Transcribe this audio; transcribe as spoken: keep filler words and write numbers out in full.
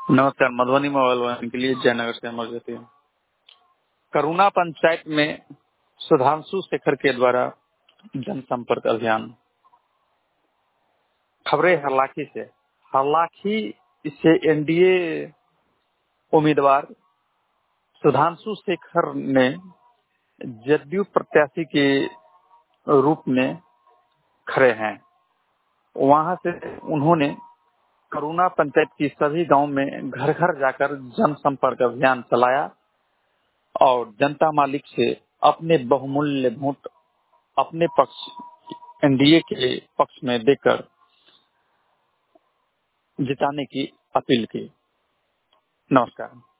नमस्कार। Madhubani mobile one के लिए जयनगर से अमर ज्योति। करुणा पंचायत में सुधांशु शेखर के द्वारा जनसंपर्क अभियान। खबरें हरलाखी से। हरलाखी से एनडीए उम्मीदवार सुधांशु शेखर ने जदयू प्रत्याशी के रूप में खड़े हैं। वहां से उन्होंने करुणा पंचायत की सभी गांव में घर घर जाकर जनसंपर्क अभियान चलाया और जनता मालिक से अपने बहुमूल्य वोट अपने पक्ष एनडीए के पक्ष में देकर जिताने की अपील की। नमस्कार।